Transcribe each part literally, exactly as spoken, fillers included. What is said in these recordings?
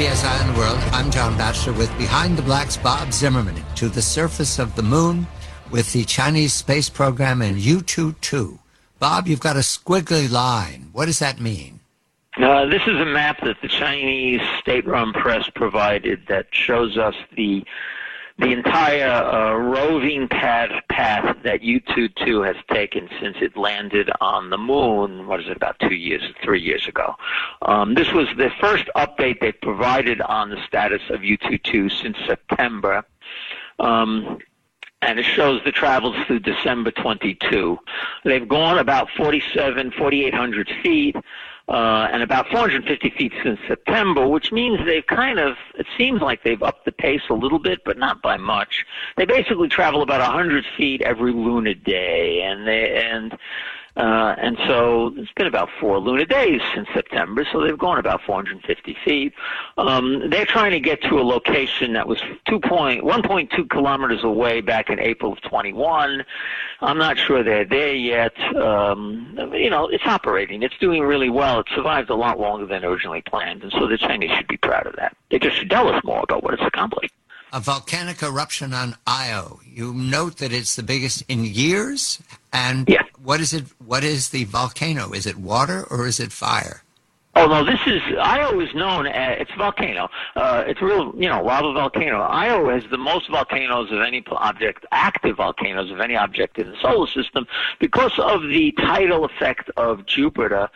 B S Eye on the World. I'm John Batchelor with Behind the Black's Bob Zimmerman. To the surface of the moon with the Chinese space program and U twenty-two. Bob, you've got a squiggly line. What does that mean? Uh, this is a map that the Chinese state-run press provided that shows us the the entire uh, roving path, path that U twenty-two has taken since it landed on the moon, what is it, about two years, three years ago. Um, this was the first update they provided on the status of U twenty-two since September. Um, and it shows the travels through December twenty-two. They've gone about forty-seven, forty-eight hundred feet. Uh, and about four hundred fifty feet since September, which means they've kind of, it seems like they've upped the pace a little bit, but not by much. They basically travel about one hundred feet every lunar day, and they, and, uh, and so it's been about four lunar days since September, so they've gone about four hundred fifty feet. Um, they're trying to get to a location that was one point two kilometers away back in April of twenty-one. I'm not sure they're there yet. Um, you know, it's operating. It's doing really well. It survived a lot longer than originally planned, and so the Chinese should be proud of that. They just should tell us more about what it's accomplished. A volcanic eruption on Io. You note that it's the biggest in years, and yeah. what is it? What is the volcano? Is it water or is it fire? Oh, no, this is, Io is known as, it's a volcano. Uh, it's a real, you know, lava volcano. Io has the most volcanoes of any object, active volcanoes of any object in the solar system because of the tidal effect of Jupiter.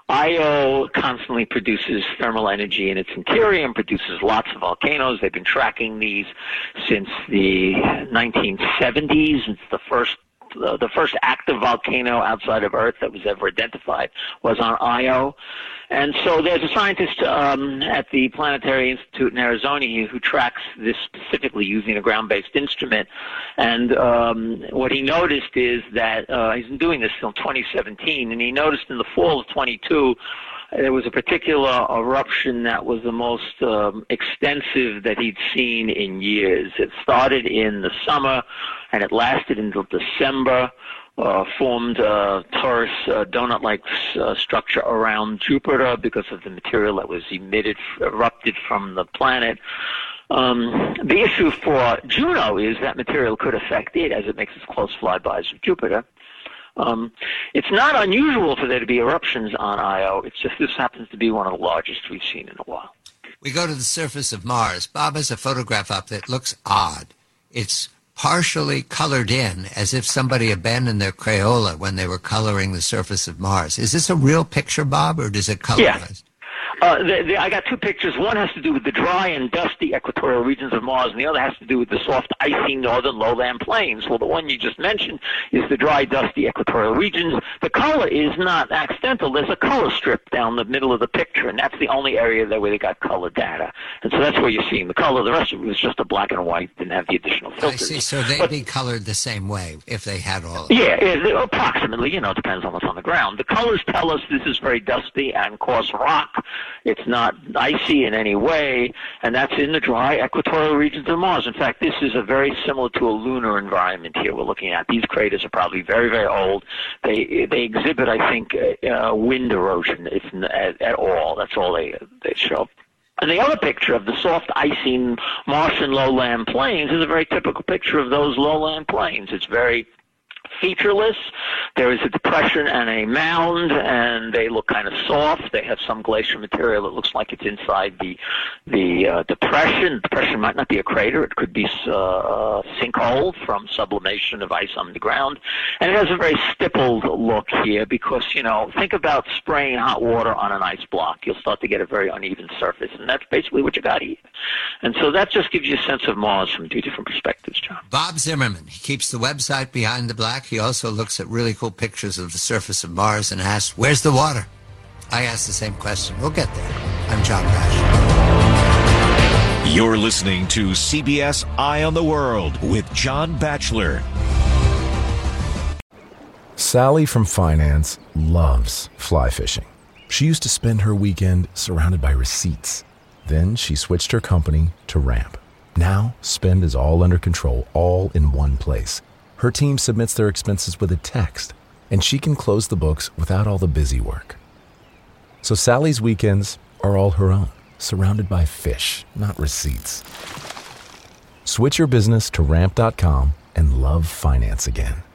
Io constantly produces thermal energy in its interior and produces lots of volcanoes. They've been tracking these since the nineteen seventies. It's the first Uh, the first active volcano outside of Earth that was ever identified was on Io. And so there's a scientist um, at the Planetary Institute in Arizona who tracks this specifically using a ground-based instrument. And um, what he noticed is that uh, he's been doing this since twenty seventeen, and he noticed in the fall of twenty-two there was a particular eruption that was the most um, extensive that he'd seen in years. It started in the summer, and it lasted until December, uh, formed a torus uh, donut-like uh, structure around Jupiter because of the material that was emitted, erupted from the planet. Um, the issue for Juno is that material could affect it as it makes its close flybys of Jupiter. Um, it's not unusual for there to be eruptions on Io. It's just this happens to be one of the largest we've seen in a while. We go to the surface of Mars. Bob has a photograph up that looks odd. It's partially colored in as if somebody abandoned their Crayola when they were coloring the surface of Mars. Is this a real picture, Bob, or does it colorize? Yeah. Uh, the, the, I got two pictures. One has to do with the dry and dusty equatorial regions of Mars, and the other has to do with the soft, icy northern lowland plains. Well, the one you just mentioned is the dry, dusty equatorial regions. The color is not accidental. There's a color strip down the middle of the picture, and that's the only area there where they got color data. And so that's where you're seeing the color. The rest of it was just a black and white, didn't have the additional filters. I see. So they'd but, be colored the same way if they had all of yeah, it, approximately. You know, it depends on what's on the ground. The colors tell us this is very dusty and coarse rock. It's not icy in any way, and that's in the dry equatorial regions of Mars. In fact, this is a very similar to a lunar environment here we're looking at. These craters are probably very, very old. They they exhibit, I think, uh, wind erosion if at, at all. That's all they they show. And the other picture of the soft, icy Martian lowland plains is a very typical picture of those lowland plains. It's very featureless. There is a depression and a mound, and they look kind of soft. They have some glacier material that looks like it's inside the the uh, depression. The depression might not be a crater. It could be uh, a sinkhole from sublimation of ice on the ground. And it has a very stippled look here because, you know, think about spraying hot water on an ice block. You'll start to get a very uneven surface, and that's basically what you got here. And so that just gives you a sense of Mars from two different perspectives, John. Bob Zimmerman, he keeps the website Behind the Black. He also looks at really cool pictures of the surface of Mars and asks, where's the water? I asked the same question. We'll get there. I'm John Batchelor. You're listening to C B S Eye on the World with John Batchelor. Sally from finance loves fly fishing. She used to spend her weekend surrounded by receipts. Then she switched her company to Ramp. Now, spend is all under control, all in one place. Her team submits their expenses with a text, and she can close the books without all the busy work. So Sally's weekends are all her own. surrounded by fish, not receipts. Switch your business to ramp dot com and love finance again.